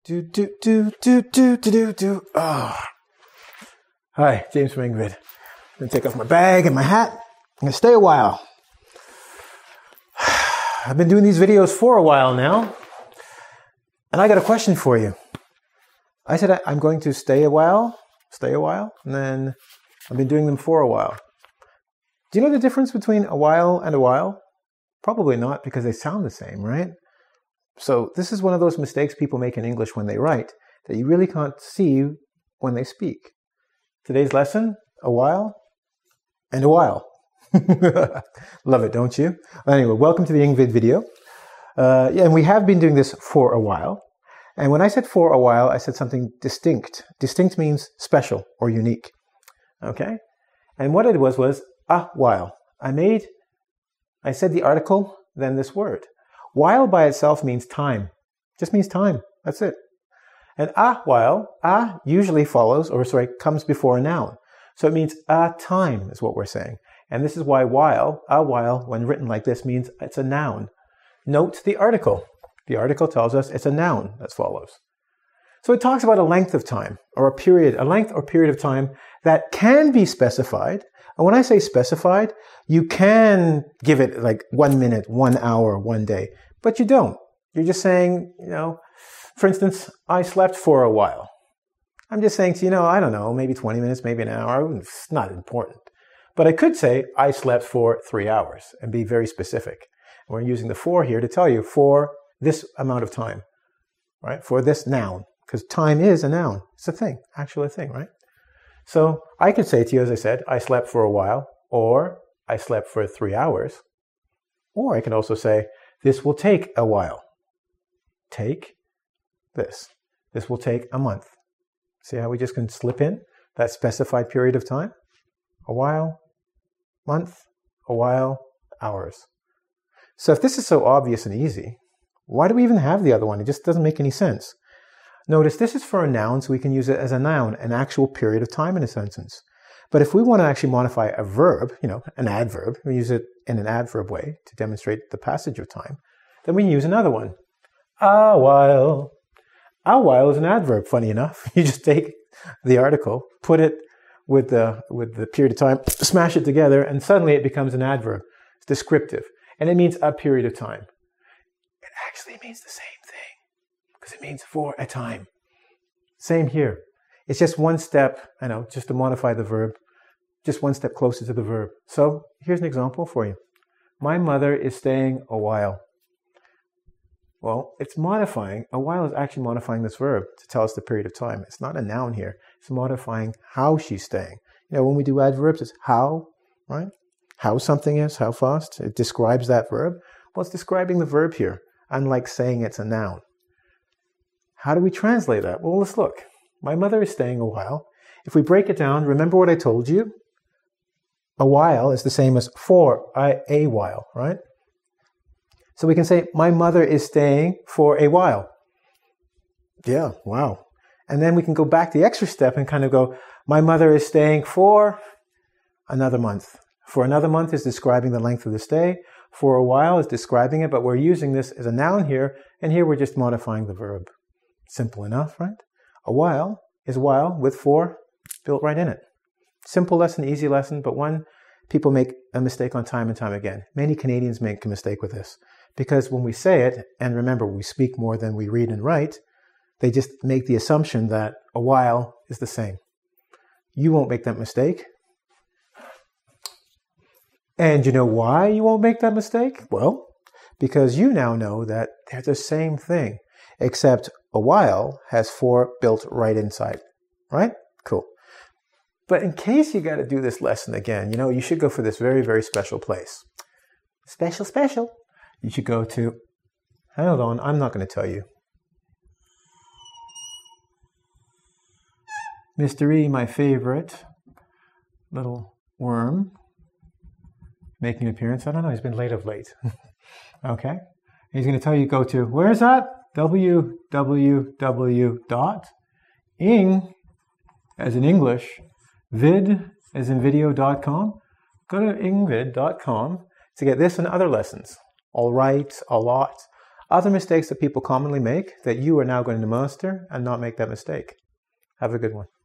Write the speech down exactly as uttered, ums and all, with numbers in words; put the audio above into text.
Do, do, do, do, do, do, do, do. Oh. Hi, James from Ingvid. I'm going to take off my bag and my hat. I'm going to stay a while. I've been doing these videos for a while now. And I got a question for you. I said I'm going to stay a while, stay a while, and then I've been doing them for a while. Do you know the difference between a while and a while? Probably not, because they sound the same, right? So this is one of those mistakes people make in English when they write that you really can't see when they speak. Today's lesson, a while and a while. Love it, don't you? Anyway, welcome to the Ingvid video. Uh, yeah, and we have been doing this for a while. And when I said for a while, I said something distinct. Distinct means special or unique. Okay? And what it was was a while. I made, I said the article, then this word. While by itself means time. Just means time. That's it. And a while, a usually follows, or sorry, comes before a noun. So it means a time is what we're saying. And this is why while, a while, when written like this, means it's a noun. Note the article. The article tells us it's a noun that follows. So it talks about a length of time, or a period, a length or period of time that can be specified. And when I say specified, you can give it like one minute, one hour, one day, but you don't. You're just saying, you know, for instance, I slept for a while. I'm just saying to you, know, I don't know, maybe twenty minutes, maybe an hour. It's not important. But I could say I slept for three hours and be very specific. We're using the for here to tell you for this amount of time, right? For this noun, because time is a noun. It's a thing, actually a thing, right? So I could say to you, as I said, I slept for a while, or I slept for three hours. Or I can also say, this will take a while. Take this. This will take a month. See how we just can slip in that specified period of time? A while, month, a while, hours. So if this is so obvious and easy, why do we even have the other one? It just doesn't make any sense. Notice this is for a noun, so we can use it as a noun, an actual period of time in a sentence. But if we want to actually modify a verb, you know, an adverb, we use it in an adverb way to demonstrate the passage of time, then we can use another one. A while. A while is an adverb, funny enough. You just take the article, put it with the, with the period of time, smash it together, and suddenly it becomes an adverb. It's descriptive. And it means a period of time. It actually means the same thing, because it means for a time. Same here. It's just one step, I know, just to modify the verb, just one step closer to the verb. So here's an example for you. My mother is staying a while. Well, it's modifying, a while is actually modifying this verb to tell us the period of time. It's not a noun here. It's modifying how she's staying. You know, when we do adverbs, it's how, right? How something is, how fast. It describes that verb. Well, it's describing the verb here, unlike saying it's a noun. How do we translate that? Well, let's look. My mother is staying a while. If we break it down, remember what I told you? A while is the same as for a, a while, right? So we can say, my mother is staying for a while. Yeah, wow. And then we can go back the extra step and kind of go, my mother is staying for another month. For another month is describing the length of the stay. For a while is describing it, but we're using this as a noun here, and here we're just modifying the verb. Simple enough, right? A while is while with for built right in it. Simple lesson, easy lesson, but one people make a mistake on time and time again. Many Canadians make a mistake with this, because when we say it, and remember we speak more than we read and write, they just make the assumption that a while is the same. You won't make that mistake. And you know why you won't make that mistake? Well, because you now know that they're the same thing, except a while has for built right inside, right? Cool. But in case you got to do this lesson again, you know, you should go for this very, very special place. Special, special. You should go to, hold on, I'm not going to tell you. Mister E, my favorite little worm, making an appearance. I don't know, he's been late of late. Okay. He's going to tell you go to, where is that? w w w dot ing, as in English, vid, as in video dot com. Go to ingvid dot com to get this and other lessons. All right, a lot, other mistakes that people commonly make that you are now going to master and not make that mistake. Have a good one.